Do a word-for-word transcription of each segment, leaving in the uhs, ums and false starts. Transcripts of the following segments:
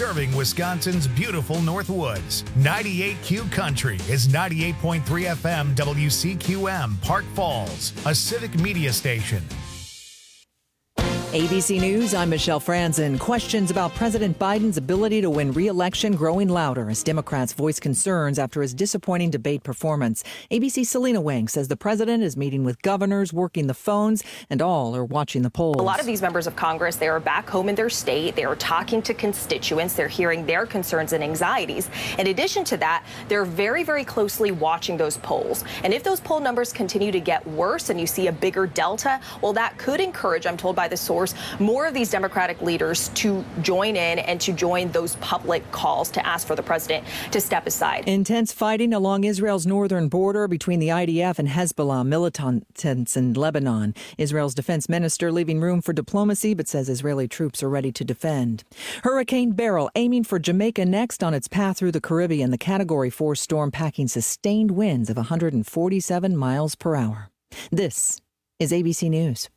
serving Wisconsin's beautiful Northwoods. ninety-eight Q Country is ninety-eight point three F M W C Q M, Park Falls, a civic media station. A B C News, I'm Michelle Franzen. Questions about President Biden's ability to win re-election growing louder as Democrats voice concerns after his disappointing debate performance. A B C's Selena Wang says the president is meeting with governors, working the phones, and all are watching the polls. A lot of these members of Congress, they are back home in their state. They are talking to constituents. They're hearing their concerns and anxieties. In addition to that, they're very, very closely watching those polls. And if those poll numbers continue to get worse and you see a bigger delta, well, that could encourage, I'm told by the source, more of these Democratic leaders to join in and to join those public calls to ask for the president to step aside. Intense fighting along Israel's northern border between the I D F and Hezbollah militants in Lebanon. Israel's defense minister leaving room for diplomacy, but says Israeli troops are ready to defend. Hurricane Beryl aiming for Jamaica next on its path through the Caribbean. The Category four storm packing sustained winds of one hundred forty-seven miles per hour. This is A B C News.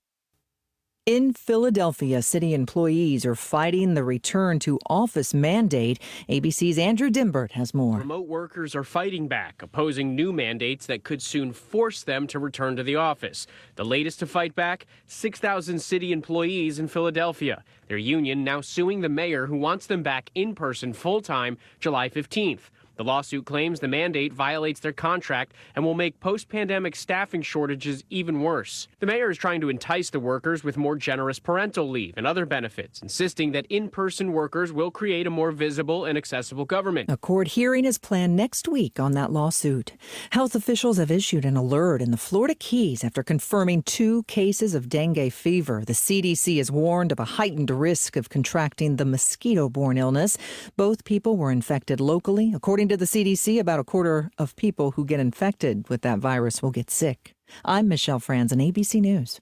In Philadelphia, city employees are fighting the return to office mandate. A B C's Andrew Dimbert has more. Remote workers are fighting back, opposing new mandates that could soon force them to return to the office. The latest to fight back, six thousand city employees in Philadelphia. Their union now suing the mayor who wants them back in person full-time July fifteenth. The lawsuit claims the mandate violates their contract and will make post-pandemic staffing shortages even worse. The mayor is trying to entice the workers with more generous parental leave and other benefits, insisting that in-person workers will create a more visible and accessible government. A court hearing is planned next week on that lawsuit. Health officials have issued an alert in the Florida Keys after confirming two cases of dengue fever. The C D C has warned of a heightened risk of contracting the mosquito-borne illness. Both people were infected locally. According to the C D C, about a quarter of people who get infected with that virus will get sick. I'm Michelle Franzen, A B C News.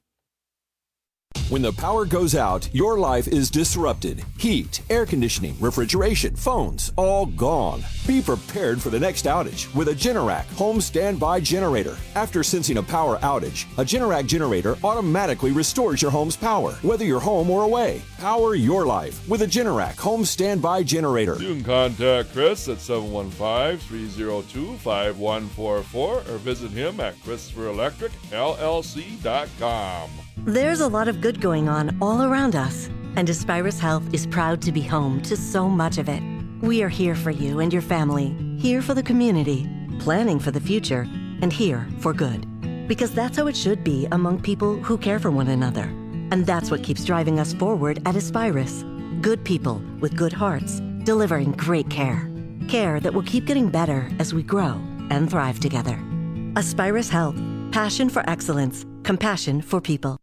When the power goes out, your life is disrupted. Heat, air conditioning, refrigeration, phones, all gone. Be prepared for the next outage with a Generac home standby generator. After sensing a power outage, a Generac generator automatically restores your home's power, whether you're home or away. Power your life with a Generac home standby generator. You can contact Chris at seven one five, three oh two, five one four four or visit him at Christopher Electric L L C dot com. There's a lot of good going on all around us, and Aspirus Health is proud to be home to so much of it. We are here for you and your family, here for the community, planning for the future, and here for good. Because that's how it should be among people who care for one another. And that's what keeps driving us forward at Aspirus. Good people with good hearts, delivering great care. Care that will keep getting better as we grow and thrive together. Aspirus Health. Passion for excellence. Compassion for people.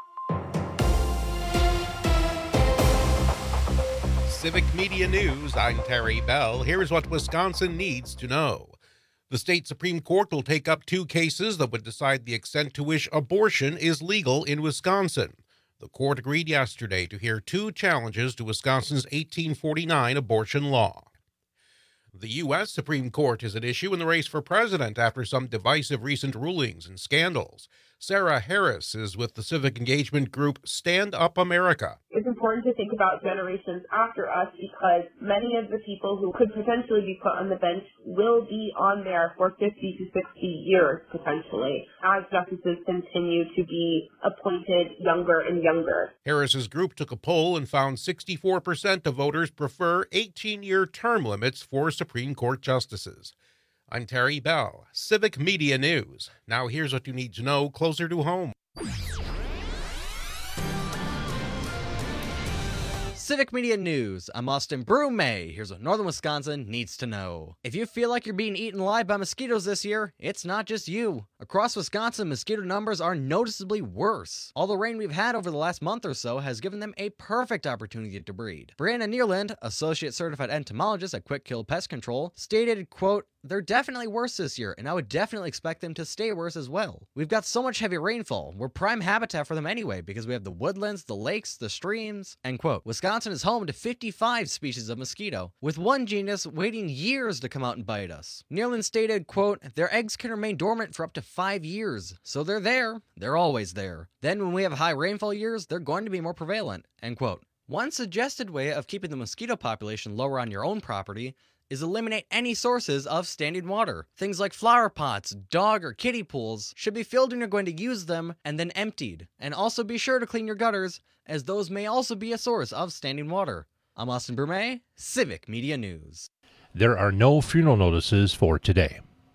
Civic Media News, I'm Terry Bell. Here's what Wisconsin needs to know. The state Supreme Court will take up two cases that would decide the extent to which abortion is legal in Wisconsin. The court agreed yesterday to hear two challenges to Wisconsin's eighteen forty-nine abortion law. The U S Supreme Court is at issue in the race for president after some divisive recent rulings and scandals. Sarah Harris is with the civic engagement group Stand Up America. It's important to think about generations after us because many of the people who could potentially be put on the bench will be on there for fifty to sixty years potentially as justices continue to be appointed younger and younger. Harris's group took a poll and found sixty-four percent of voters prefer eighteen-year term limits for Supreme Court justices. I'm Terry Bell, Civic Media News. Now here's what you need to know closer to home. Civic Media News. I'm Austin Brumay. Here's what Northern Wisconsin needs to know. If you feel like you're being eaten alive by mosquitoes this year, it's not just you. Across Wisconsin, mosquito numbers are noticeably worse. All the rain we've had over the last month or so has given them a perfect opportunity to breed. Brianna Neerland, Associate Certified Entomologist at Quick Kill Pest Control, stated, quote, "They're definitely worse this year, and I would definitely expect them to stay worse as well. We've got so much heavy rainfall. We're prime habitat for them anyway because we have the woodlands, the lakes, the streams." End quote. Wisconsin is home to fifty-five species of mosquito, with one genus waiting years to come out and bite us. Neerland stated, quote, "Their eggs can remain dormant for up to five years, so they're there. They're always there. Then when we have high rainfall years, they're going to be more prevalent." End quote. One suggested way of keeping the mosquito population lower on your own property is eliminate any sources of standing water. Things like flower pots, dog or kiddie pools should be filled when you're going to use them and then emptied. And also be sure to clean your gutters, as those may also be a source of standing water. I'm Austin Brumet, Civic Media News. There are no funeral notices for today.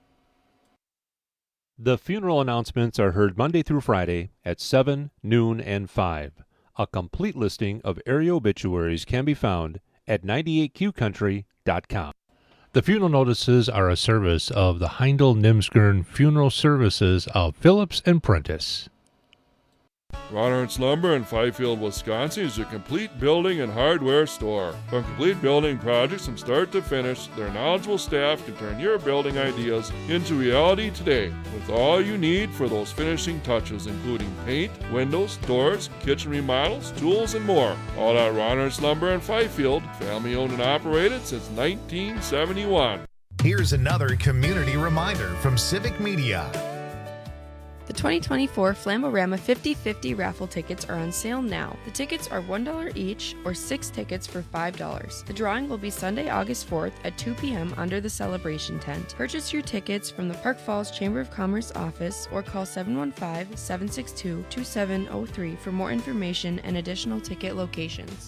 The funeral announcements are heard Monday through Friday at seven, noon, and five. A complete listing of area obituaries can be found at ninety-eight Q country dot com. The funeral notices are a service of the Heindel Nimsgern Funeral Services of Phillips and Prentice. Ron Ernst Lumber in Fifield, Wisconsin is your complete building and hardware store. From complete building projects from start to finish, their knowledgeable staff can turn your building ideas into reality today with all you need for those finishing touches, including paint, windows, doors, kitchen remodels, tools, and more. All at Ron Ernst Lumber in Fifield, family owned and operated since nineteen seventy-one. Here's another community reminder from Civic Media. The twenty twenty-four Flamborama fifty fifty raffle tickets are on sale now. The tickets are one dollar each, or six tickets for five dollars. The drawing will be Sunday, August fourth at two p.m. under the celebration tent. Purchase your tickets from the Park Falls Chamber of Commerce office or call seven one five, seven six two, two seven zero three for more information and additional ticket locations.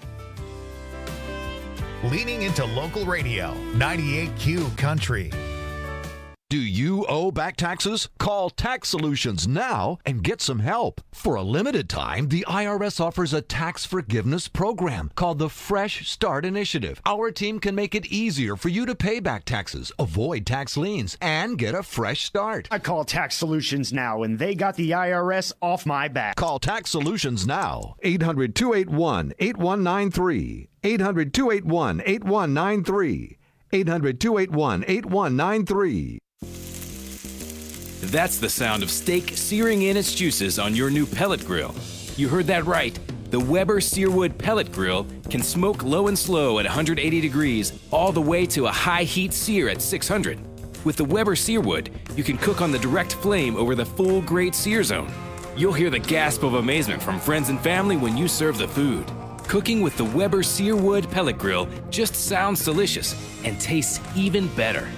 Leaning into local radio, ninety-eight Q Country. Do you owe back taxes? Call Tax Solutions now and get some help. For a limited time, the I R S offers a tax forgiveness program called the Fresh Start Initiative. Our team can make it easier for you to pay back taxes, avoid tax liens, and get a fresh start. I call Tax Solutions now, and they got the I R S off my back. Call Tax Solutions now. eight hundred, two eight one, eight one nine three. eight hundred, two eight one, eight one nine three. eight hundred, two eight one, eight one nine three. That's the sound of steak searing in its juices on your new pellet grill. You heard that right. The Weber Searwood Pellet Grill can smoke low and slow at one hundred eighty degrees all the way to a high heat sear at six hundred. With the Weber Searwood, you can cook on the direct flame over the full grate sear zone. You'll hear the gasp of amazement from friends and family when you serve the food. Cooking with the Weber Searwood Pellet Grill just sounds delicious and tastes even better.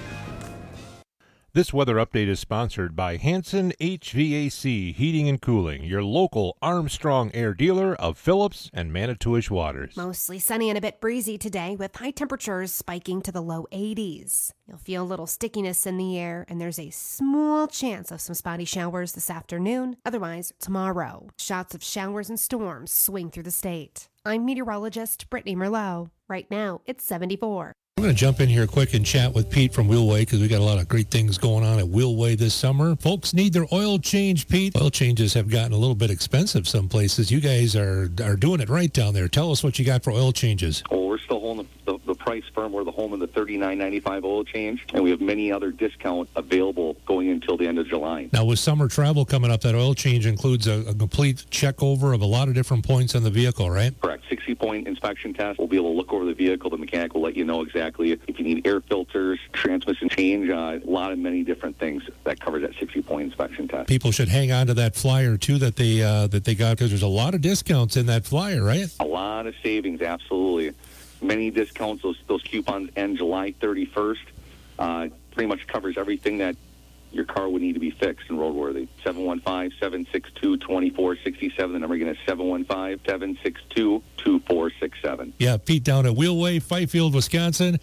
This weather update is sponsored by Hanson H V A C Heating and Cooling, your local Armstrong Air dealer of Phillips and Manitowish waters. Mostly sunny and a bit breezy today, with high temperatures spiking to the low eighties. You'll feel a little stickiness in the air, and there's a small chance of some spotty showers this afternoon. Otherwise, tomorrow, shots of showers and storms swing through the state. I'm meteorologist Brittany Merlot. Right now, it's seventy-four. I'm going to jump in here quick and chat with Pete from Wheelway because we got a lot of great things going on at Wheelway this summer. Folks need their oil change, Pete. Oil changes have gotten a little bit expensive some places. You guys are are doing it right down there. Tell us what you got for oil changes. Well, we're still holding the, the, the price firm. We're the home of the thirty-nine ninety-five oil change, and we have many other discounts available going until the end of July. Now, with summer travel coming up, that oil change includes a, a complete check over of a lot of different points on the vehicle, right? Correct. sixty-point inspection test. We'll be able to look over the vehicle. The mechanic will let you know exactly if you need air filters, transmission change, uh, a lot of many different things that covers that sixty-point inspection test. People should hang on to that flyer, too, that they uh, that they got, because there's a lot of discounts in that flyer, right? A lot of savings, absolutely. Many discounts. Those, those coupons end July thirty-first. Uh, pretty much covers everything that your car would need to be fixed and roadworthy. seven one five, seven six two, two four six seven. The number again is seven one five, seven six two, two four six seven. Yeah, Pete down at Wheelway, Fifield, Wisconsin.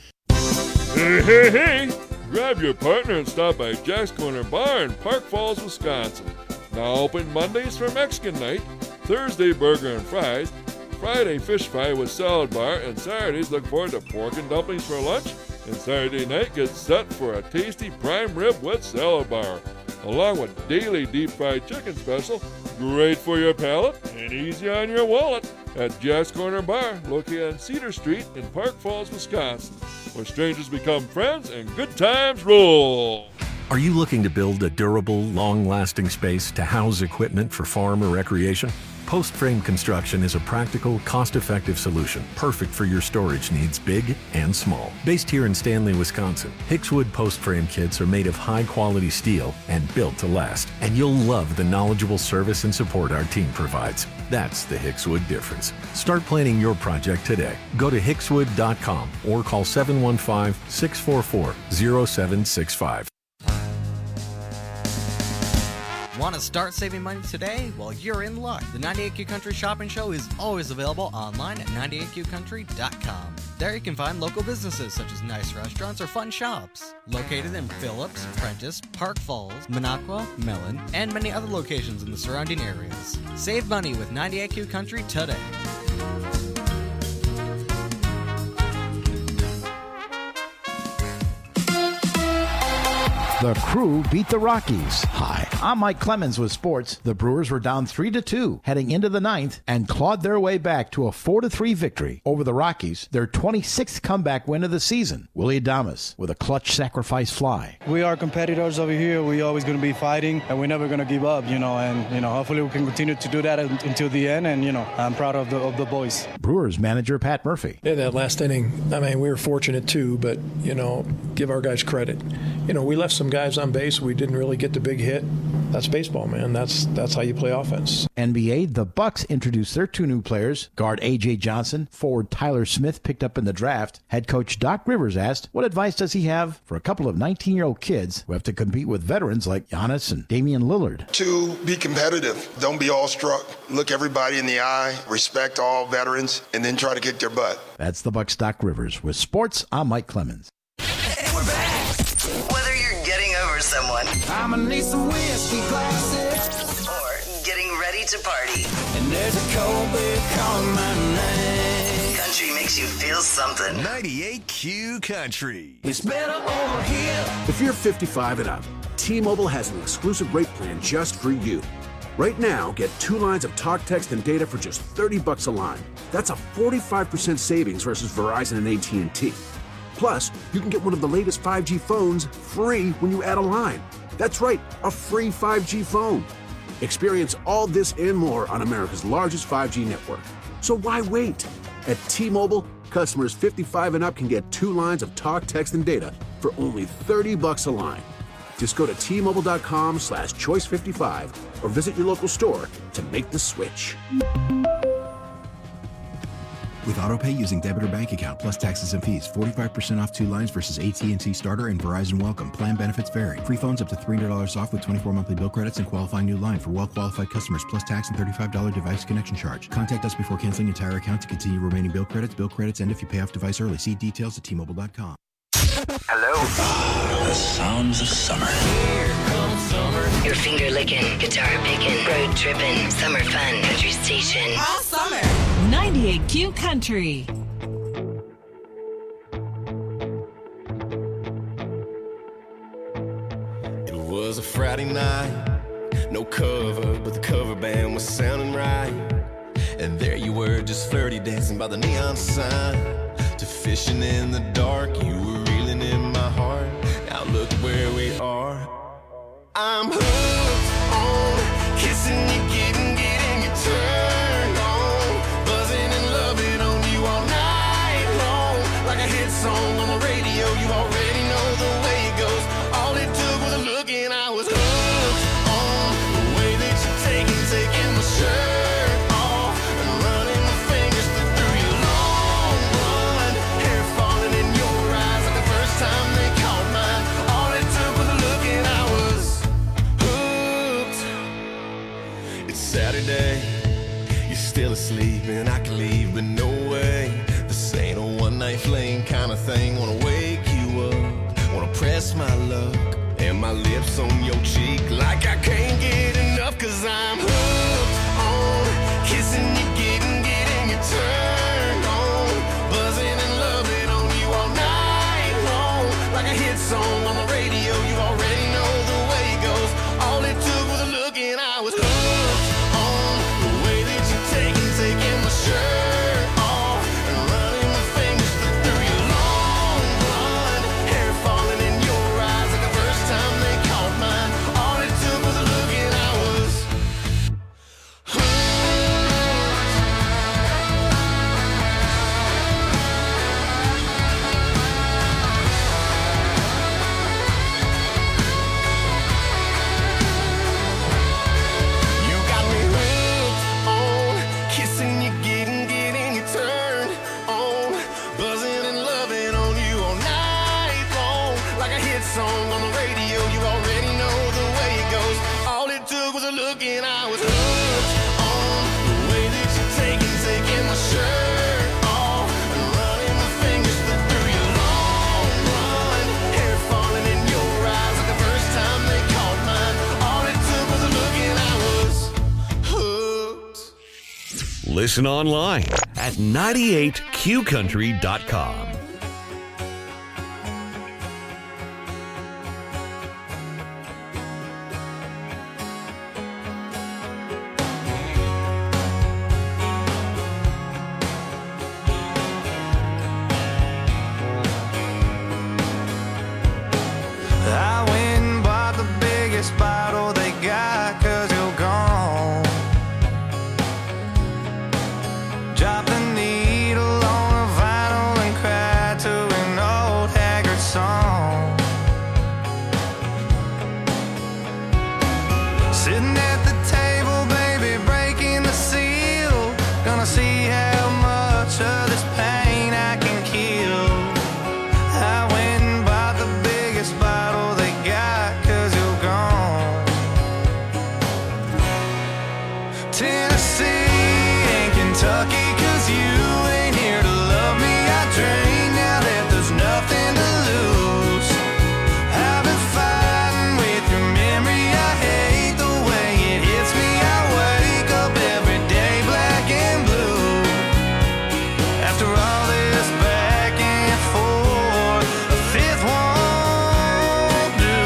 Hey, hey, hey! Grab your partner and stop by Jack's Corner Bar in Park Falls, Wisconsin. Now open Mondays for Mexican night, Thursday burger and fries, Friday fish fry with salad bar, and Saturdays look forward to pork and dumplings for lunch, and Saturday night gets set for a tasty prime rib with salad bar, along with daily deep fried chicken special, great for your palate and easy on your wallet, at Jack's Corner Bar, located on Cedar Street in Park Falls, Wisconsin, where strangers become friends and good times roll. Are you looking to build a durable, long-lasting space to house equipment for farm or recreation? Post Frame Construction is a practical, cost-effective solution, perfect for your storage needs, big and small. Based here in Stanley, Wisconsin, Hickswood Post Frame kits are made of high-quality steel and built to last. And you'll love the knowledgeable service and support our team provides. That's the Hickswood difference. Start planning your project today. Go to hickswood dot com or call seven one five, six four four, zero seven six five. Want to start saving money today? Well, you're in luck. The ninety-eight Q Country Shopping Show is always available online at ninety-eight q country dot com. There you can find local businesses such as nice restaurants or fun shops. Located in Phillips, Prentice, Park Falls, Minocqua, Mellon, and many other locations in the surrounding areas. Save money with ninety-eight Q Country today. The Crew beat the Rockies. Hi, I'm Mike Clemens with sports. The Brewers were down three to two heading into the ninth and clawed their way back to a four to three victory over the Rockies, their twenty-sixth comeback win of the season. Willie Adames with a clutch sacrifice fly. We are competitors over here. We're always going to be fighting, and we're never going to give up, you know, and, you know, hopefully we can continue to do that until the end, and, you know, I'm proud of the, of the boys. Brewers manager Pat Murphy. Yeah, that last inning, I mean, we were fortunate too, but, you know, give our guys credit. You know, we left some guys on base. We didn't really get the big hit. That's baseball, man. That's that's how you play offense. N B A, the Bucks introduced their two new players. Guard A J Johnson, forward Tyler Smith picked up in the draft. Head coach Doc Rivers asked, what advice does he have for a couple of nineteen-year-old kids who have to compete with veterans like Giannis and Damian Lillard? To be competitive. Don't be awestruck. Look everybody in the eye. Respect all veterans, and then try to kick their butt. That's the Bucks' Doc Rivers. With sports, I'm Mike Clemens. Whether you're getting over someone, I'ma need some whiskey glasses, or getting ready to party, and there's a cold beer calling my name. Country makes you feel something. ninety-eight Q Country. It's better over here. If you're fifty-five and up, T-Mobile has an exclusive rate plan just for you. Right now, get two lines of talk, text, and data for just thirty bucks a line. That's a forty-five percent savings versus Verizon and A T and T. Plus, you can get one of the latest five G phones free when you add a line. That's right, a free five G phone. Experience all this and more on America's largest five G network. So why wait? At T-Mobile, customers fifty-five and up can get two lines of talk, text, and data for only thirty bucks a line. Just go to T-Mobile.com slash choice 55 or visit your local store to make the switch. With AutoPay using debit or bank account plus taxes and fees, forty-five percent off two lines versus A T and T Starter and Verizon Welcome. Plan benefits vary. Free phones up to three hundred dollars off with twenty-four monthly bill credits and qualifying new line for well-qualified customers plus tax and thirty-five dollars device connection charge. Contact us before canceling entire account to continue remaining bill credits. Bill credits end if you pay off device early. See details at T Mobile dot com. Hello. The sounds of summer. Here comes summer. Your finger licking, guitar picking, road tripping, summer fun, country station. All summer. ninety-eight Q Country. It was a Friday night, no cover, but the cover band was sounding right. And there you were, just flirty, dancing by the neon sign. To fishing in the dark, you were reeling in my heart. Now look where we are. I'm hooked on kissing you, getting, getting you turned on, buzzing and loving on you all night long. Like a hit song on the radio, you already know the way it goes. All it took was a look and I was hooked on the way that you're taking, taking my shirt off and running my fingers through your long blonde hair, falling in your eyes like the first time they caught mine. All it took was a look and I was hooked. It's Saturday, you're still asleep and I can leave, but no way. This ain't a one night fling kind of thing. Wanna wake you up, wanna press my luck and my lips on your cheek like I can't get enough, cause I'm hooked on kissing you, getting, getting you turned on, buzzing and loving on you all night long. Like a hit song on the radio, you already know the way it goes. All it took was a look and I was hooked on the way that you're taking, taking my shirt off and running my fingers through your long song on the radio. You already know the way it goes. All it took was a look and I was hooked on the way that you take and taking my shirt off and running my fingers through your long run. Hair falling in your eyes like the first time they caught mine. All it took was a look and I was hooked. Listen online at ninety-eight q country dot com. I went and bought the biggest bottle they got, 'cause you're gone. Dropped the needle on a vinyl and cried to an old haggard song. Sitting at the table, baby, breaking the seal. Gonna see how much of this pain I can kill. I went and bought the biggest bottle they got, 'cause you're gone. Tennessee and Kentucky, 'cause you ain't here to love me. I drink now that there's nothing to lose. I've been fighting with your memory. I hate the way it hits me. I wake up every day black and blue. After all this back and forth, a fifth won't do.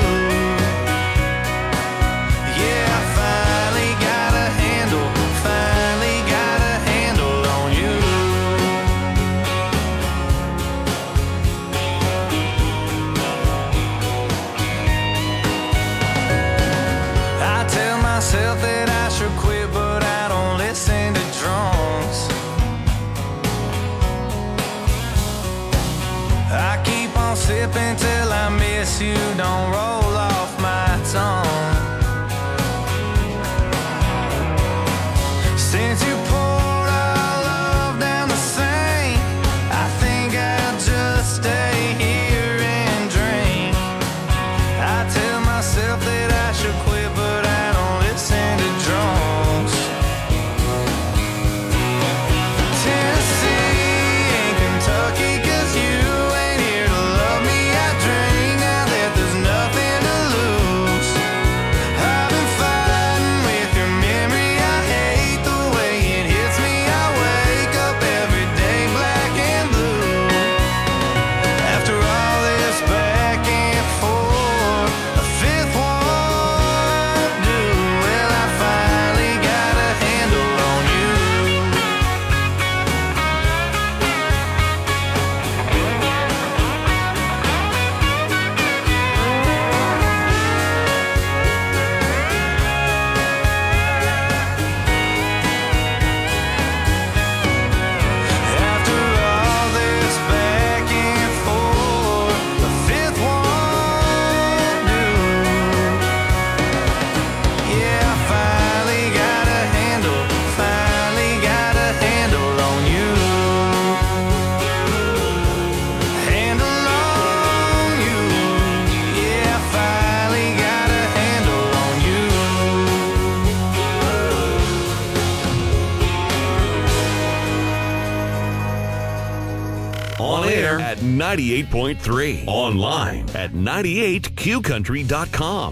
Yeah, I finally got a handle, finally got a handle on you. I tell myself that I should quit, but I don't listen to drunks. I keep on sipping till I miss you, don't roll off my tongue. Since you poured our love down the sink, I think I'll just stay here and drink. I tell myself that I should quit, but I don't listen to drunks. Tennessee and Kentucky, 'cause you ain't here to love me. I drink now that there's nothing to lose. I've been fighting with your memory. I hate the way it hits me. I wake up every day black and blue. After all this back and forth, a fifth won't do. Well, I finally got a handle on you. After all this back and forth, a fifth won't do. Yeah, I finally got a handle, finally got a handle on you. Handle on you. Yeah, I finally got a handle on you. On air at ninety-eight point three. Online at ninety-eight q country dot com.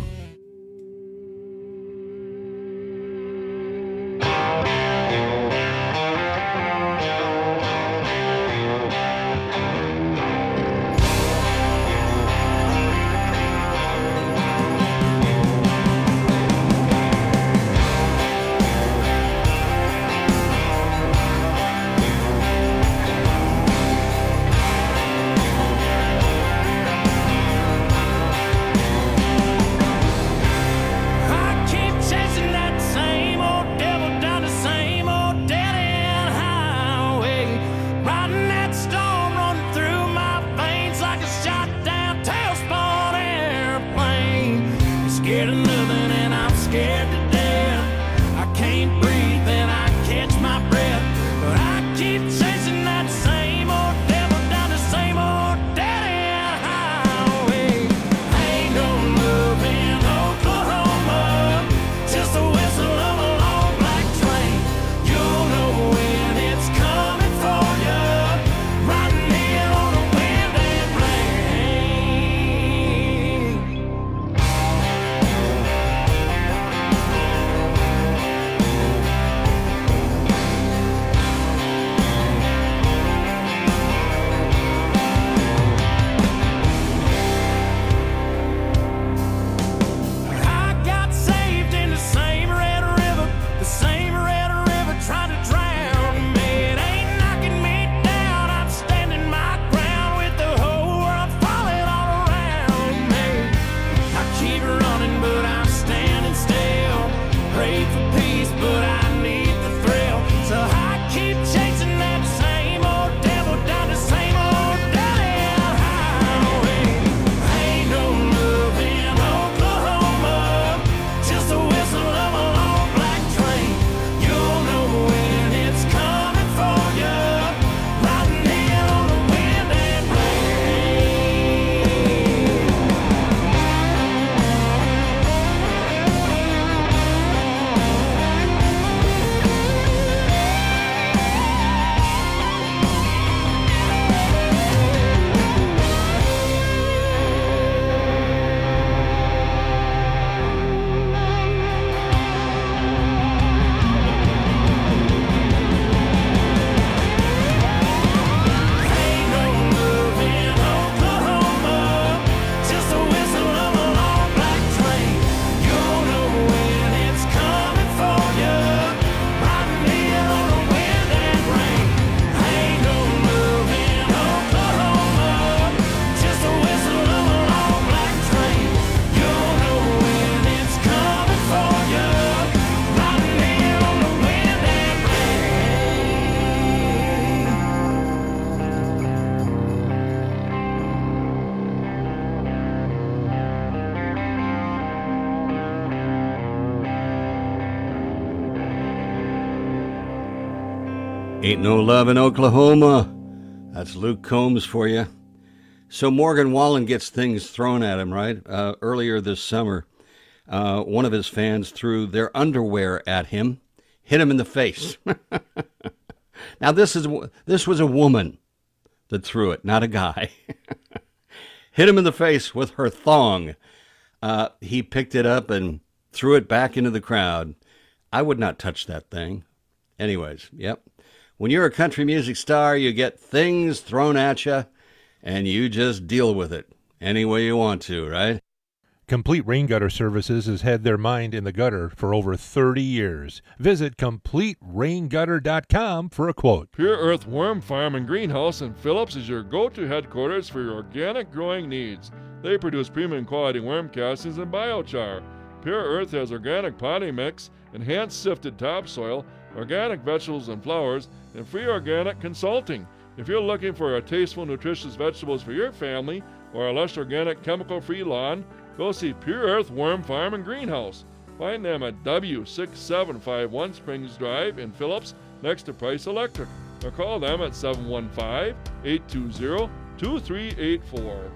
Ain't no love in Oklahoma. That's Luke Combs for you. So Morgan Wallen gets things thrown at him, right? Uh, earlier this summer, uh, one of his fans threw their underwear at him, hit him in the face. Now, this is this was a woman that threw it, not a guy. Hit him in the face with her thong. Uh, he picked it up and threw it back into the crowd. I would not touch that thing. Anyways, yep. When you're a country music star, you get things thrown at you, and you just deal with it any way you want to, right? Complete Rain Gutter Services has had their mind in the gutter for over thirty years. Visit complete rain gutter dot com for a quote. Pure Earth Worm Farm and Greenhouse in Phillips is your go-to headquarters for your organic growing needs. They produce premium quality worm castings and biochar. Pure Earth has organic potting mix, enhanced sifted topsoil, organic vegetables and flowers, and free organic consulting. If you're looking for a tasteful, nutritious vegetables for your family or a lush organic chemical-free lawn, go see Pure Earth Worm Farm and Greenhouse. Find them at W six seven five one Springs Drive in Phillips, next to Price Electric, or call them at seven one five, eight two zero, two three eight four.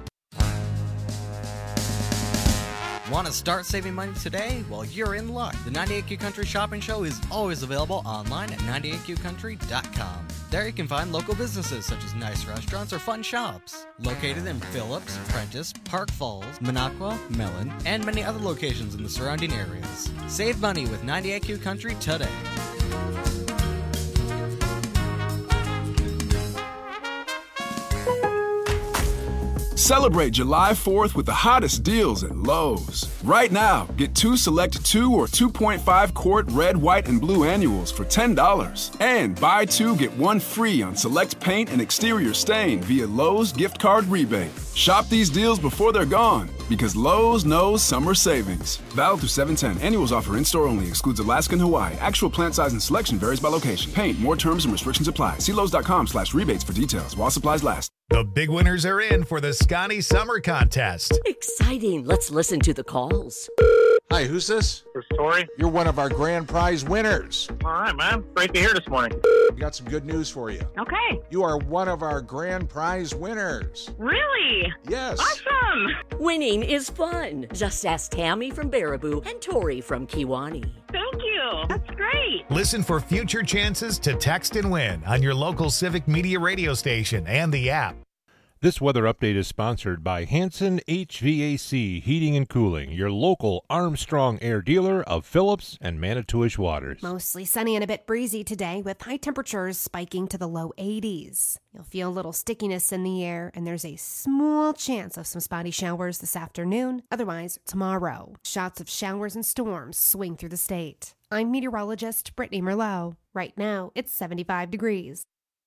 Want to start saving money today? Well, you're in luck. The ninety-eight Q Country Shopping Show is always available online at ninety-eight q country dot com. There you can find local businesses such as nice restaurants or fun shops. Located in Phillips, Prentice, Park Falls, Minocqua, Mellon, and many other locations in the surrounding areas. Save money with ninety-eight Q Country today. Celebrate July fourth with the hottest deals at Lowe's. Right now, get two select two or two point five quart red, white, and blue annuals for ten dollars. And buy two, get one free on select paint and exterior stain via Lowe's gift card rebate. Shop these deals before they're gone, because Lowe's knows summer savings. Valid through seven ten. Annuals offer in-store only. Excludes Alaska and Hawaii. Actual plant size and selection varies by location. Paint. More terms and restrictions apply. See Lowe's.com slash rebates for details while supplies last. The big winners are in for the Scotty Summer Contest. Exciting. Let's listen to the calls. Hi, who's this? This is Tori. You're one of our grand prize winners. All right, man. Great to hear this morning. We got some good news for you. Okay. You are one of our grand prize winners. Really? Yes. Awesome. Winning is fun. Just ask Tammy from Baraboo and Tori from Kiwani. Thank you. That's great. Listen for future chances to text and win on your local Civic Media radio station and the app. This weather update is sponsored by Hanson H V A C Heating and Cooling, your local Armstrong Air dealer of Phillips and Manitowish waters. Mostly sunny and a bit breezy today with high temperatures spiking to the low eighties. You'll feel a little stickiness in the air and there's a small chance of some spotty showers this afternoon, otherwise tomorrow. Shots of showers and storms swing through the state. I'm meteorologist Brittany Merlot. Right now, it's seventy-five degrees.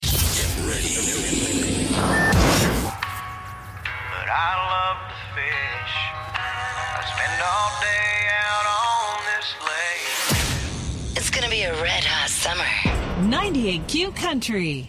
But I love to fish. I spend all day out on this lake. It's gonna be a red hot summer. ninety-eight Q Country.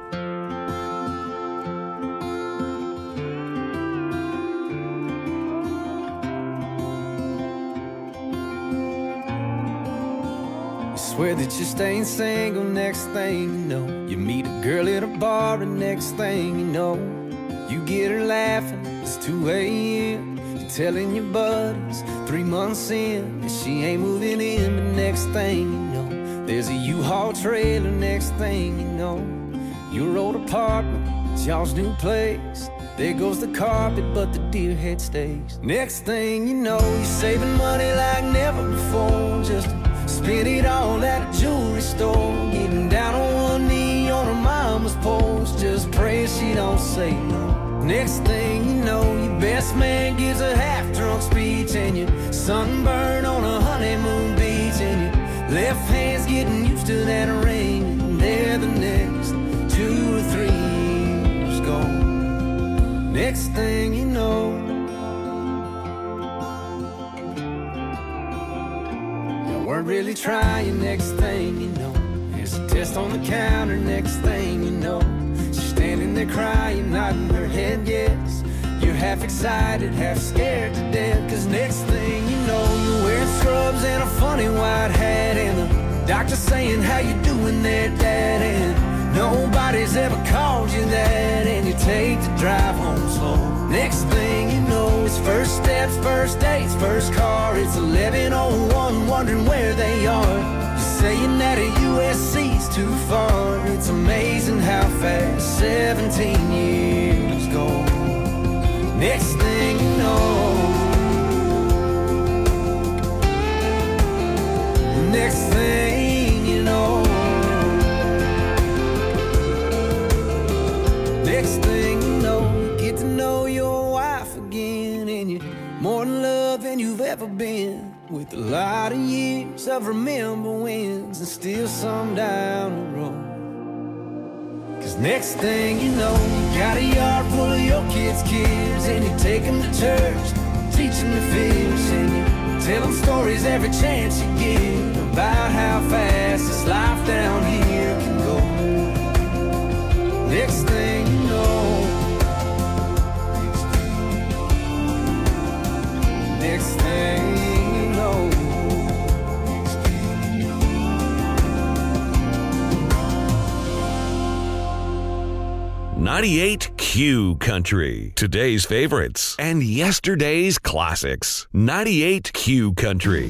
Swear that you're staying single, next thing you know, you meet a girl at a bar, and next thing you know, you get her laughing, it's two a.m. You're telling your buddies, three months in, that she ain't moving in, but next thing you know, there's a U-Haul trailer, next thing you know, your old apartment, it's y'all's new place. There goes the carpet, but the deer head stays. Next thing you know, you're saving money like never before, just to spend it all at a jewelry store, getting down on one knee on her mama's porch, just praying she don't say no. Next thing you know, your best man gives a half-drunk speech, and you're sunburned on a honeymoon beach, and your left hand's getting used to that ring, and there the next two or three years gone. Next thing you know, weren't really trying, next thing you know, there's a test on the counter, next thing you know, she's standing there crying, nodding her head yes. You're half excited, half scared to death, cause next thing you know, you're wearing scrubs and a funny white hat, and the doctor saying, how you doing there, Dad? And Nobody's ever called you that, and you take the drive home slow. Next thing you know, it's first steps, first dates, first car. It's eleven oh one, wondering where they are. You're saying that a U S C's too far. It's amazing how fast seventeen years go. Next thing you know, next thing you know, next thing you know, you get to know your wife again, and you're more in love than you've ever been. With a lot of years of remember wins and still some down the road. Cause next thing you know, you got a yard full of your kids' kids, and you take them to church, teach them to fish, and you tell them stories every chance you get about how fast this life down here can go. Next thing you know, next thing you know, ninety-eight Q Country. Today's favorites and yesterday's classics. ninety-eight Q Country.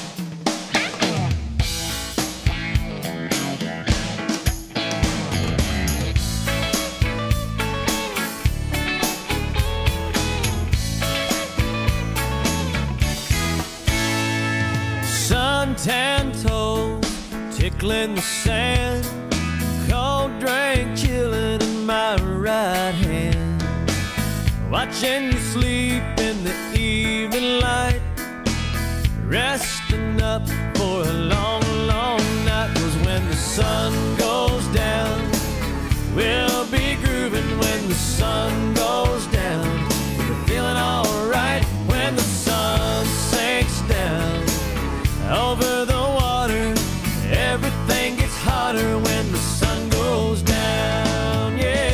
Suntan toes tickling the sand, cold drink chilling in my right hand, watching you sleep in the evening light, resting up for a long, long night. 'Cause when the sun goes down, we'll be grooving. When the sun goes down, we're feeling alright. When the sun sinks down over the water, everything gets hotter when the sun goes down, yeah.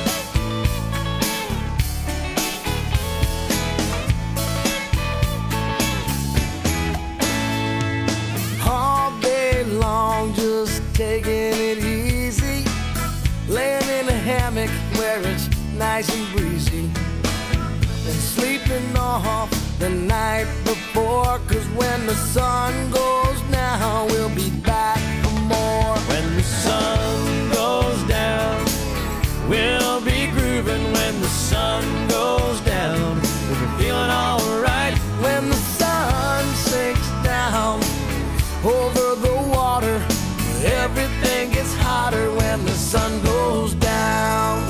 all day long, just taking it easy, laying in a hammock where it's nice and breezy, and sleeping off the night before. 'Cause when the sun goes down, we'll be back for more. When the sun goes down, we'll be grooving. When the sun goes down, we'll be feeling alright. When the sun sinks down over the water, everything gets hotter when the sun goes down.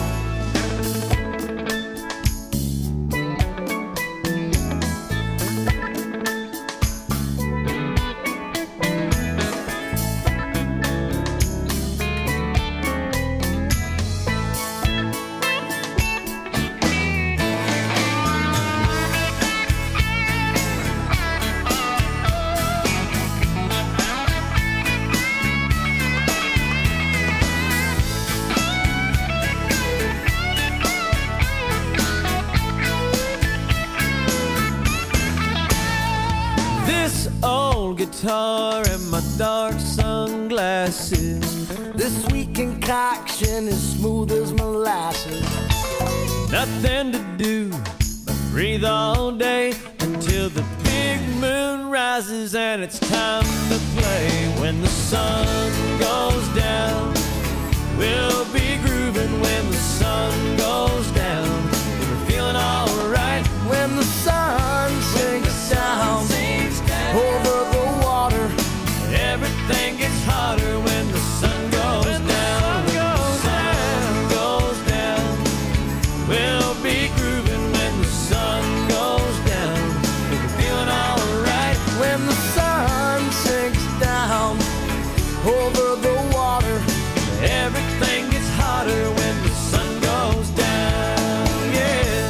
Guitar and my dark sunglasses, this sweet concoction is smooth as molasses. Nothing to do but breathe all day until the big moon rises and it's time to play. When the sun goes down, we'll be grooving. When the sun goes down, we're feeling alright. When the sun sinks down over the water, everything gets hotter when the sun goes when down. The sun goes down. Sun goes down. We'll be grooving when the sun goes down. We'll be feeling alright. When the sun sinks down over the water, everything gets hotter when the sun goes down. Yeah.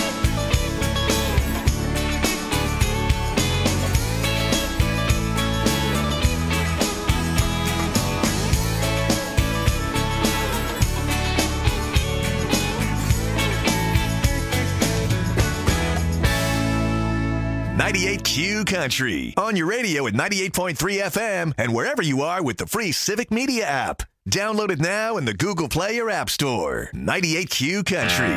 ninety-eight Q Country. On your radio at ninety-eight point three F M and wherever you are with the free Civic Media app. Download it now in the Google Play or App Store. ninety-eight Q Country.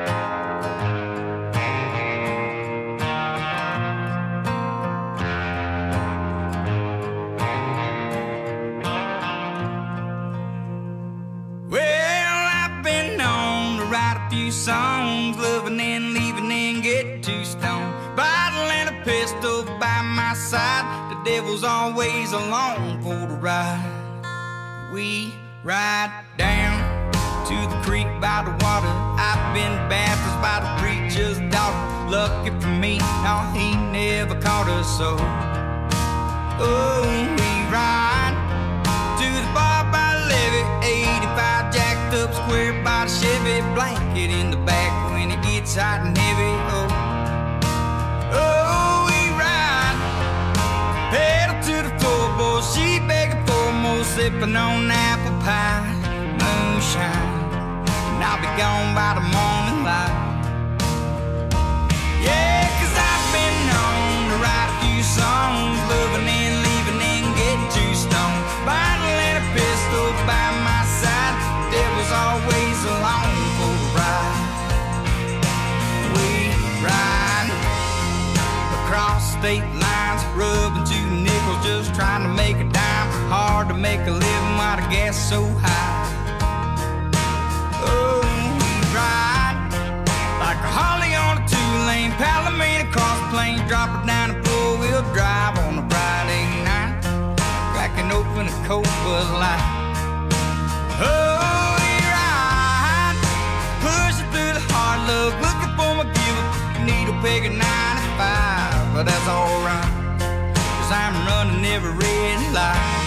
Well, I've been known to write a few songs, loving and leaving and get too stoned. Bottle and a pistol by my side, the devil's always along for the ride. We ride down to the creek by the water. I've been baptized by the preacher's daughter. Lucky for me, no, he never caught us so. Oh, we ride to the bar by the levee, eighty-five jacked up square by the Chevy, blanket in the back when it gets hot and heavy. Oh, oh, we ride pedal to the floorboard, she begging for more, sipping on apple pie, moonshine, and I'll be gone by the morning light. Yeah, 'cause I've been known to write a few songs, loving and leaving and get too stoned. Bottle and a pistol by my side, devil's always along for the ride. We ride across state lines, rubbing two nickels, just trying to make a dime. Hard to make a living while the gas so high. Oh, we ride like a Harley on a two-lane Palomino cross plain, drop it down a four-wheel drive on a Friday night, cracking open a cold Bud Light. Oh, we ride, pushing through the hard luck, looking for my gift, needle peg at ninety-five, but that's alright, 'cause I'm running every red light.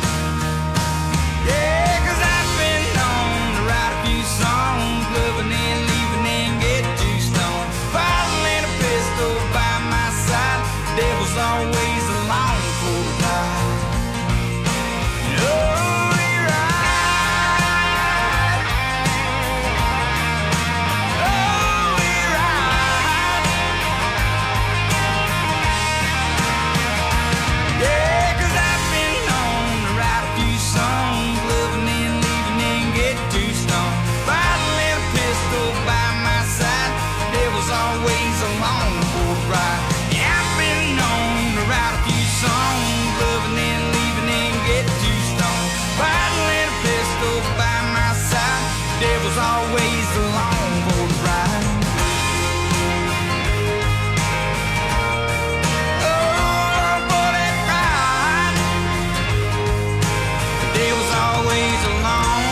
Yeah, 'cause I've been known to write a few songs, loving and leaving and get too stoned. Bottle and a pistol by my side, devil's always along for the ride. Oh, we ride. Oh, we ride. Yeah, 'cause I've been known to write a few songs, loving and leaving and get too stoned. Bottle and a pistol by my side, devil's always along for the ride. Yeah, I've been known to write a few songs, loving and leaving and get too stoned. Bottle and a pistol by my side, devil's always along for the ride. Oh, for that ride, the devil's always along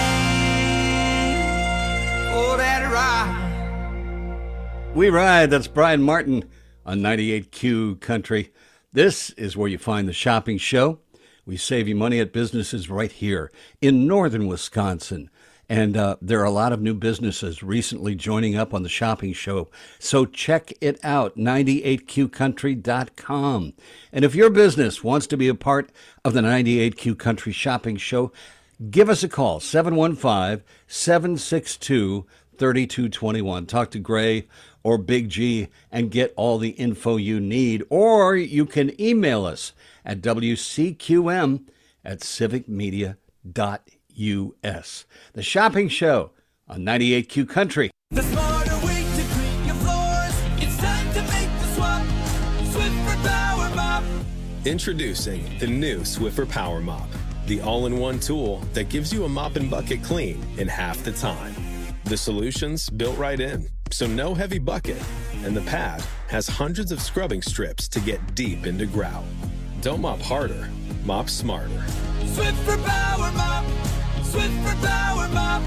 for that ride. We ride. That's Brian Martin on ninety-eight Q Country. This is where you find the shopping show. We save you money at businesses right here in northern Wisconsin. And uh, there are a lot of new businesses recently joining up on the shopping show. So check it out, ninety-eight Q country dot com. And if your business wants to be a part of the ninety-eight Q Country shopping show, give us a call, seven one five, seven six two, three two two one. Talk to Gray or Big G and get all the info you need. Or you can email us at W C Q M at civic media dot U S. The shopping show on ninety-eight Q Country. The smarter way to clean your floors. It's time to make the swap. Swiffer Power Mop. Introducing the new Swiffer Power Mop, the all-in-one tool that gives you a mop and bucket clean in half the time. The solution's built right in, so no heavy bucket, and the pad has hundreds of scrubbing strips to get deep into grout. Don't mop harder, mop smarter. Swiffer Power Mop. Swiffer Power Mop.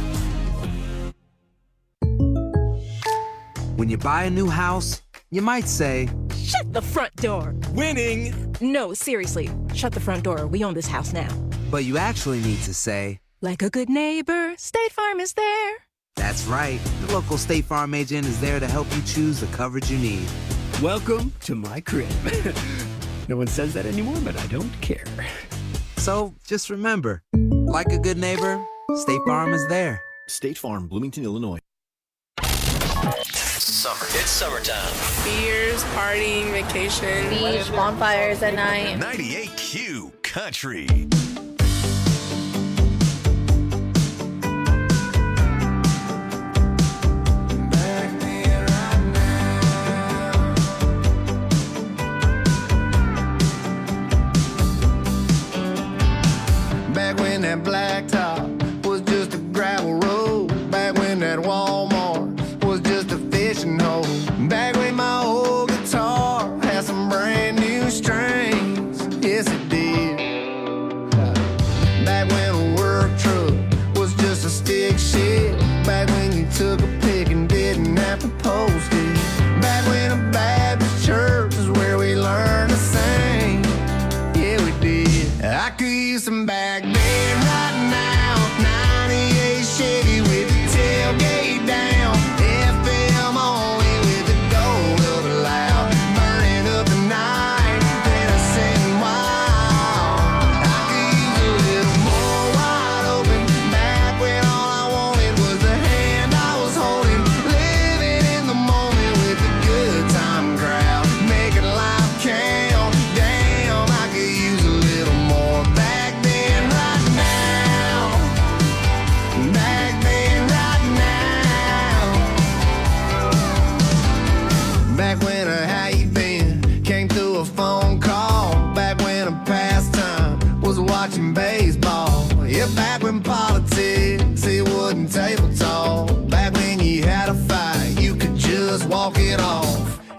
When you buy a new house, you might say, "Shut the front door." Winning. No, seriously. Shut the front door. We own this house now. But you actually need to say, "Like a good neighbor, State Farm is there." That's right. The local State Farm agent is there to help you choose the coverage you need. Welcome to my crib. No one says that anymore, but I don't care. So just remember, like a good neighbor, State Farm is there. State Farm, Bloomington, Illinois. Summer. It's summertime. Beers, partying, vacation. Beach, bonfires at night. ninety-eight Q Country.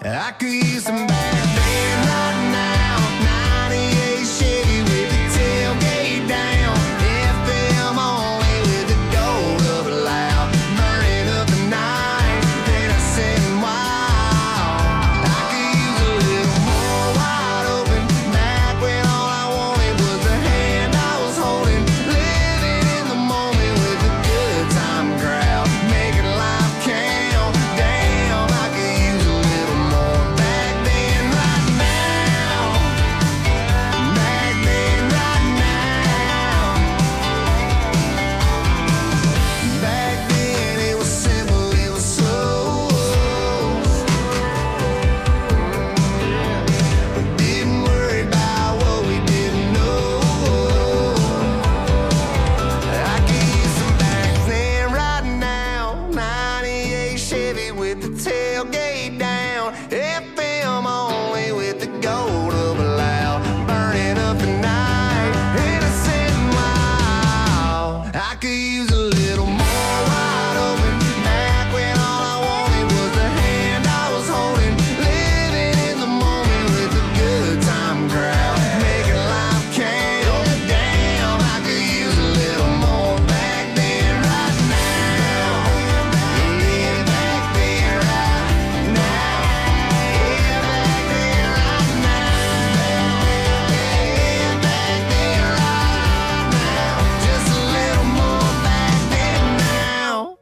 I could use some back then right now. ninety-eight Chevy with the tailgate down. F M only with the gold up loud. Burning up the night, then I said wow. I could use a little more wide open. Back when all I wanted was the hand I was holding. Living in the moment with a good time crowd. Making life count. Damn, I could use a little more back then right now. Back then right now. Back then it was simple, it was slow. We didn't worry about what we didn't know. I could use some back then right now. ninety-eight Chevy with the tailgate down. F M only with the gold up loud. Burning up the night. And I said, wow. I could use a little more wide open. Back when all I wanted was the hand I was holding. Living in the moment with a good time crowd. Making life count. Damn, I could use a little more back then right now. Yeah, back then right now. Yeah, back then right now. Yeah, back then right now. Just a little more back then now.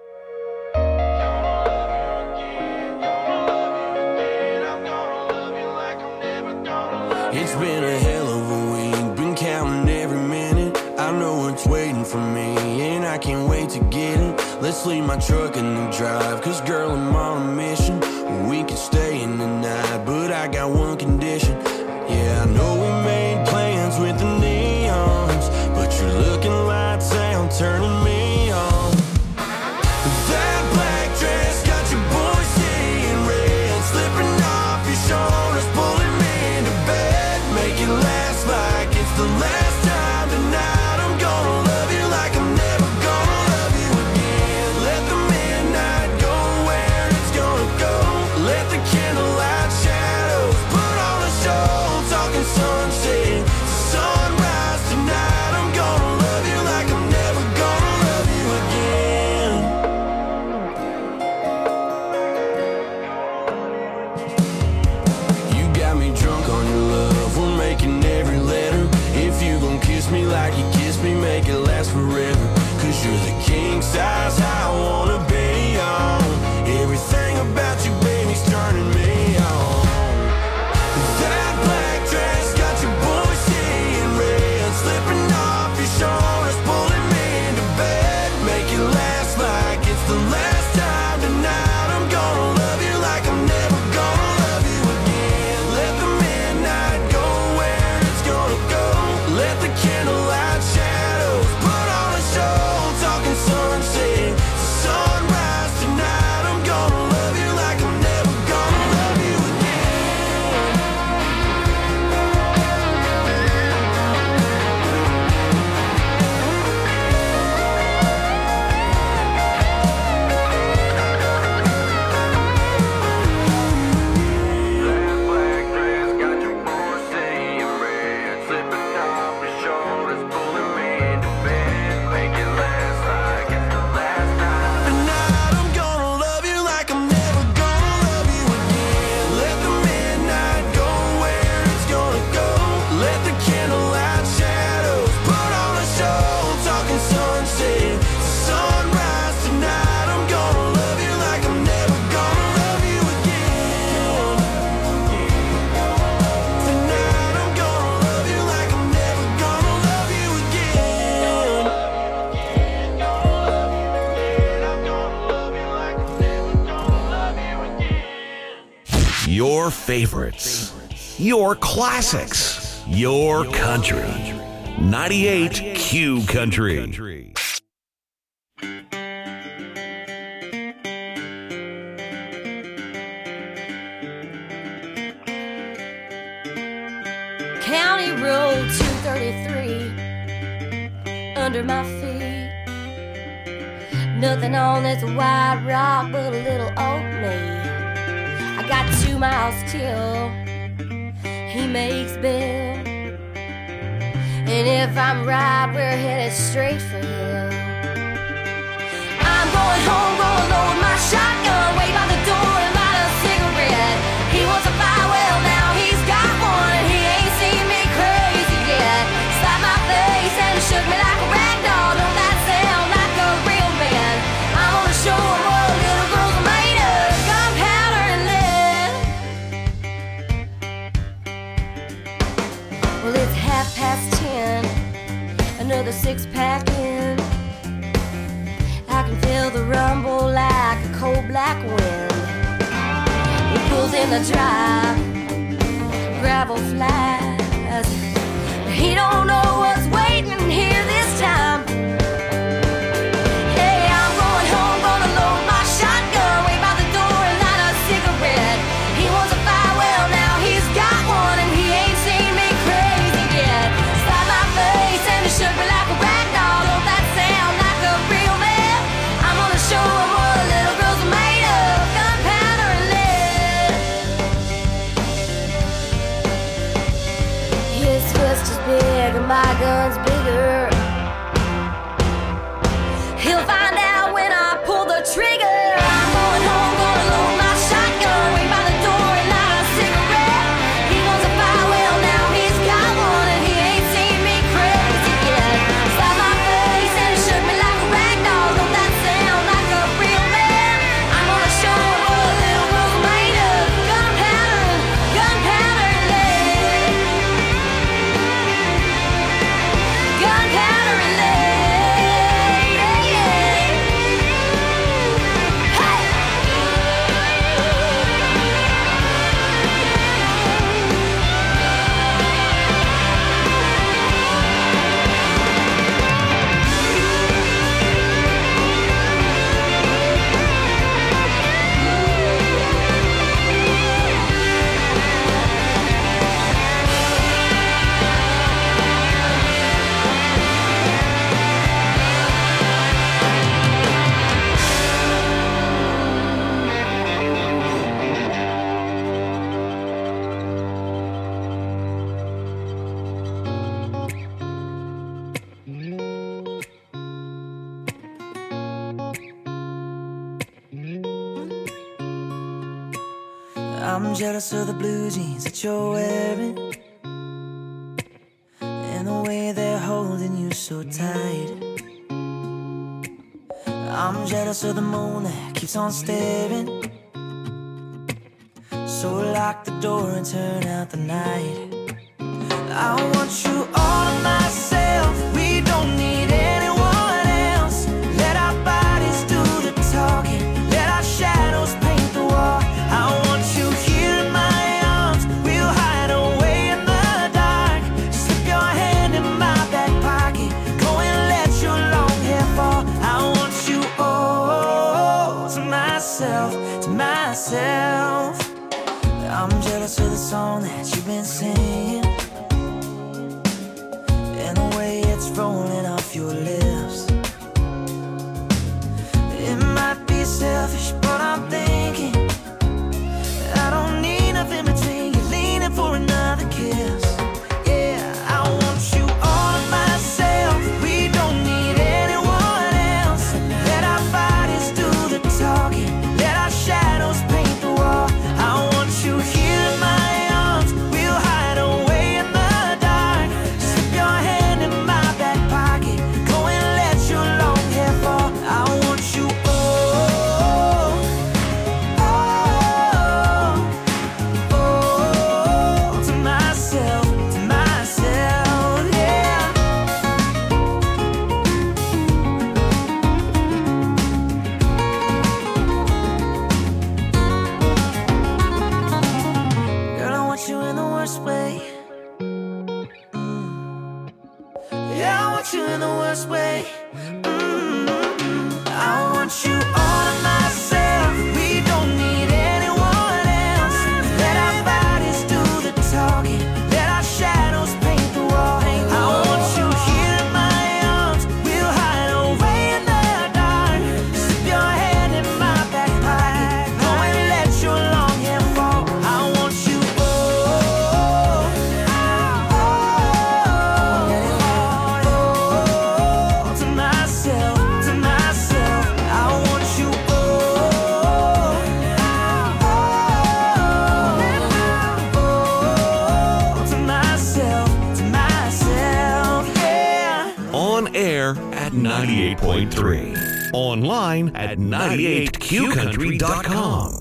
It's been a hell of a week, been counting every minute. I know what's waiting for me, and I can't wait to get it. Let's leave my truck in the drive, cause girl, I'm on a mission. We could stay in the night, but I got one condition. Yeah, I know we made plans with the neons, but you're looking lights out, turning me on. That black dress got your boy seeing red, slipping off your shoulders, pulling me into bed. Make it last like it's the last time tonight. I'm gonna love you like I'm never gonna love you again. Let the midnight go where it's gonna go. Let the candlelight shadows put on a show. Talking sunset, sunrise tonight. I'm gonna love you like I'm never gonna love you again. You got me drunk on your love, we're making every letter. If you gon' kiss me like you kissed me, make it last forever. Cause you're the king size I wanna be on. Everything about you, baby's turning me on. That black dress got your boy seeing red, slipping off your shoulders, pulling me into bed. Make it last like it's the last time tonight. I'm gonna love you like I'm never gonna love you again. Let the midnight go where it's gonna go. Let the candlelight shadows put on a show. Talking sunset, sunrise tonight. I'm gonna love you like I'm never gonna love you again. That black dress got your boy seeing red, slipping off your shoulders, pulling me into bed. Make it last like it's the last time tonight. I'm gonna love you like I'm never gonna love you again. Let the midnight go where it's gonna go. Let the candlelight shadows put on a show. Talking sunset, sunrise tonight. I'm gonna love you like I'm never gonna love you again. Tonight I'm gonna love you like I'm never gonna love you again. Your favorites, your classics, your country. ninety-eight Q Country. County Road two thirty-three under my feet. Nothing on this white rock but a little old me. I got too miles till he makes bail. And if I'm right, we're headed straight for hell. I'm going home, gonna load my shotgun, wait by the door and light a cigarette. He wants a fire, well now he's got one, and he ain't seen me crazy yet. Slapped my face and it shook me like a rag doll. Don't that sound like a real man? I'm gonna show him what little girls are made of, gunpowder and lead. Well, it's half past ten, another six pack in. I can feel the rumble like a cold black wind. He pulls in the drive, gravel flies. He don't know what's waiting here this time. Hey, I'm going home, gonna load my shotgun, wait by the door and light a cigarette. He wants a fire, well now he's got one, and he ain't seen me crazy yet. Slap my face and it shook me like a rag doll. Don't that sound like a real man? I'm gonna show him what little girls are made of, gunpowder and lead. His fist is big and my gun's bigger. He'll find out when I pull the trigger. I'm going home, gonna load my shotgun, wait by the door and light a cigarette. He wants a fire, well now he's got one, and he ain't seen me crazy yet. Slap my face and it shook me like a rag doll. Don't that sound like a real man? I'm gonna show him what little girls are made of, gunpowder, gunpowder and lead. Gunpowder and lead, yeah, yeah. Hey! I'm jealous of the blue jeans that you're wearing, and the way they're holding you so tight. I'm jealous of the moon that keeps on staring, so lock the door and turn out the night. I want you all to myself, we don't need anyone else. Let our bodies do the talking, let our shadows paint the wall. I want you here in my arms, we'll hide away in the dark. Slip your hand in my back pocket, go and let your long hair fall. I want you all to myself, to myself. I'm jealous of the song that you've been singing, and the way it's rolling off your lips. It might be selfish, but I'm thinking I don't need nothing between you, leaning for another kiss. Yeah, I want you all to myself, we don't need anyone else. Let our bodies do the talking, let our shadows paint the wall. I want you here in my arms, we'll hide away in the dark. Slip your hand in my back pocket, go and let your long hair fall. I want you all, all, all to myself, to myself, yeah. Girl, I want you in the worst way. Mm. Yeah, I want you in the worst way. Mm. I want you all to myself, we don't need anyone else. Let our bodies do the talking, let our shadows paint the wall. I want you here in my arms, we'll hide away in the dark. Slip your hand in my back pocket, go and let your long hair fall. I at ninety-eight point three. Online at ninety-eight q country dot com.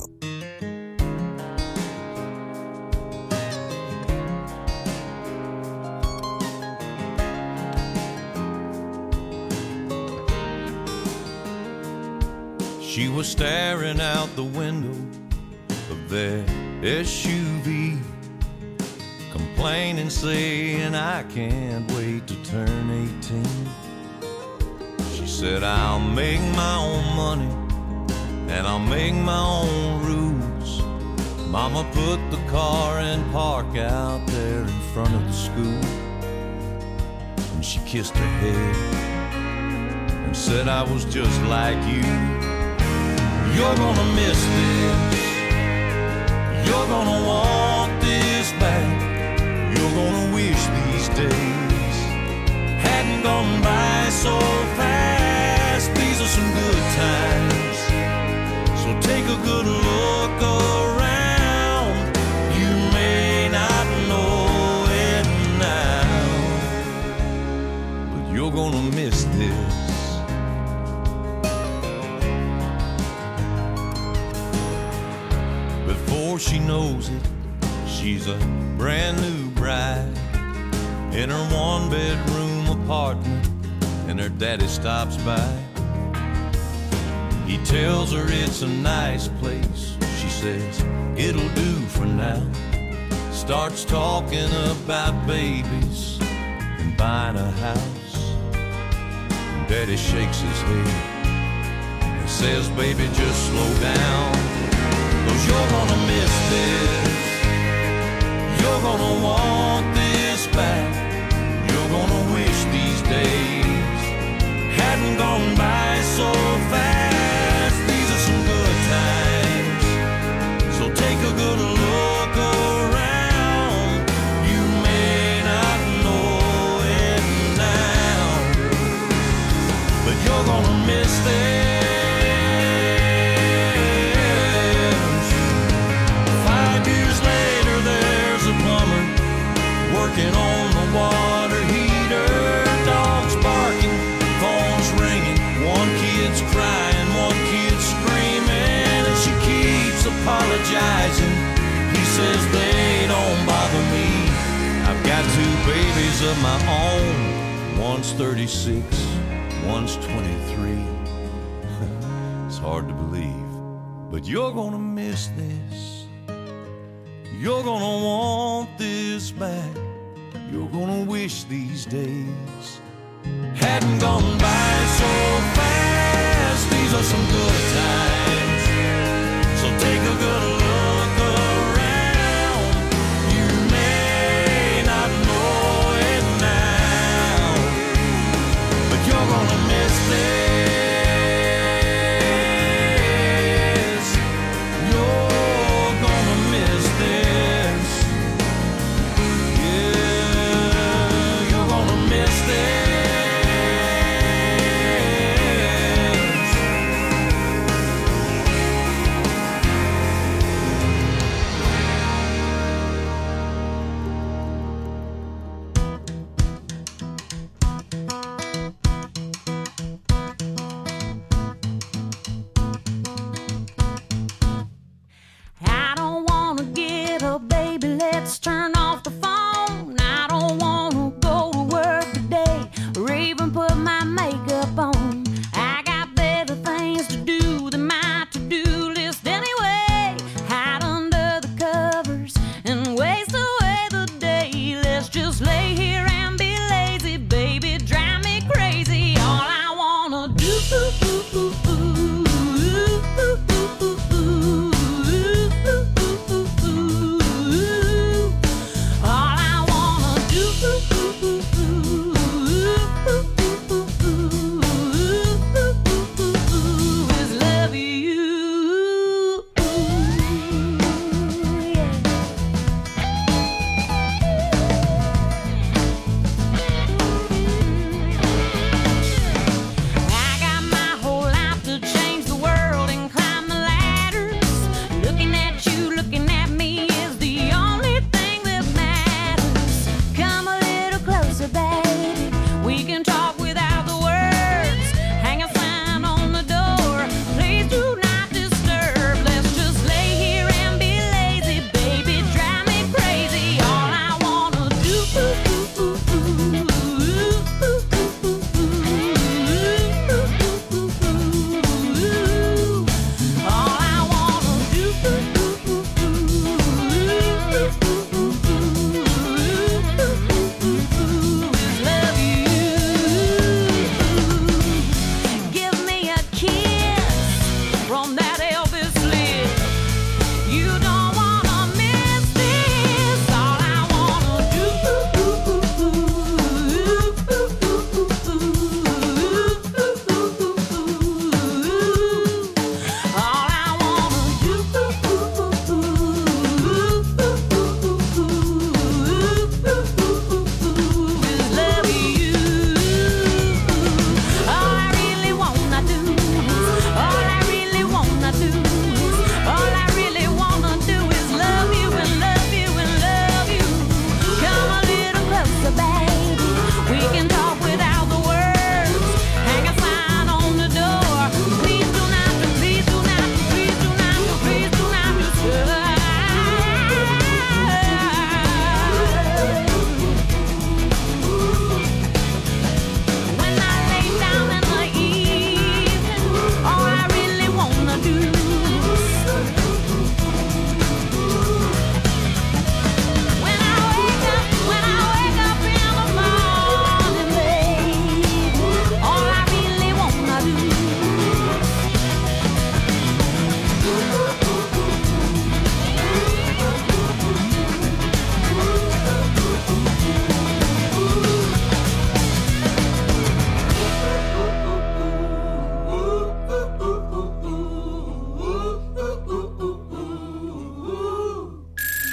She was staring out the window of their S U V, complaining, saying, I can't wait to turn eighteen. She said, I'll make my own money and I'll make my own rules. Mama put the car in park out there in front of the school, and she kissed her head and said, I was just like you. You're gonna miss this. You're gonna want this back. You're gonna wish these days hadn't gone by so fast. These are some good times, so take a good look around. You may not know it now, but you're gonna miss this. Before she knows it, she's a brand new bride in her one bedroom apartment, and her daddy stops by. He tells her it's a nice place. She says it'll do for now. Starts talking about babies and buying a house. And daddy shakes his head and says, baby, just slow down. Cause you're gonna miss this. You're gonna want this back. You're gonna wish these days hadn't gone by so fast. These are some good times, so take a good look around. You may not know it now, but you're gonna miss this. Working on the water heater, dogs barking, phones ringing, one kid's crying, one kid's screaming, and she keeps apologizing. He says they don't bother me. I've got two babies of my own. One's thirty-six, one's twenty-three. It's hard to believe, but you're gonna miss this. You're gonna want this back. You're gonna wish these days hadn't gone by so fast. These are some good times, so take a good look around. You may not know it now, but you're gonna miss this. You're gonna miss this.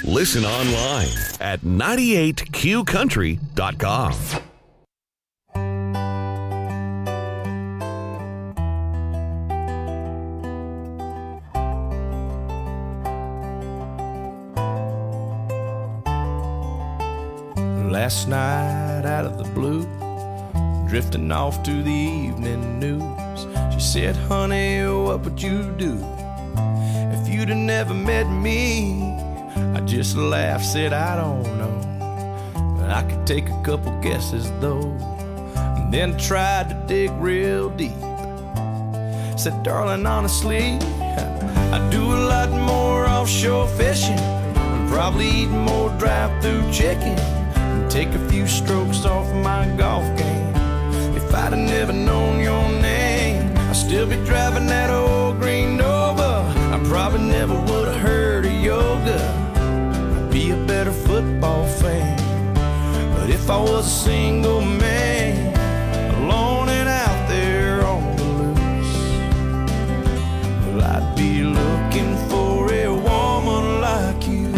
Listen online at ninety-eight q country dot com. Last night out of the blue, drifting off to the evening news, she said, honey, what would you do if you'd have never met me? I just laughed, said, I don't know, but I could take a couple guesses though, and then tried to dig real deep. Said, darling, honestly, I do a lot more offshore fishing, probably eat more drive-through chicken, take a few strokes off my golf game. If I'd have never known your name, I'd still be driving that old green Nova. I probably never would have heard of yoga. I'd be a better football fan. But if I was a single man, alone and out there on the loose, well, I'd be looking for a woman like you.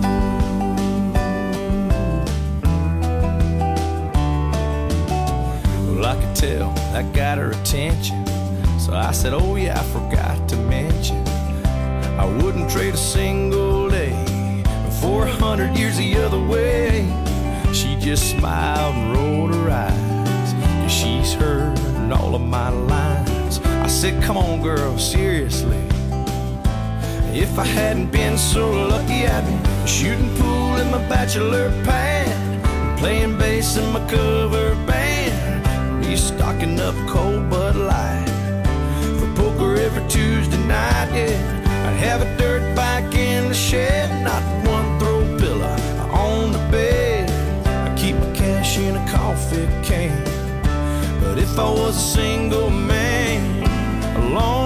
I could tell that got her attention, so I said, oh yeah, I forgot to mention, I wouldn't trade a single day for a hundred years the other way. She just smiled and rolled her eyes, and she's heard all of my lines. I said, come on girl, seriously, if I hadn't been so lucky, I'd be shooting pool in my bachelor pad, playing bass in my cover band, stocking up cold Bud Light for poker every Tuesday night, yeah. I'd have a dirt bike in the shed, not one throw pillow on the bed. I keep my cash in a coffee can. But if I was a single man, alone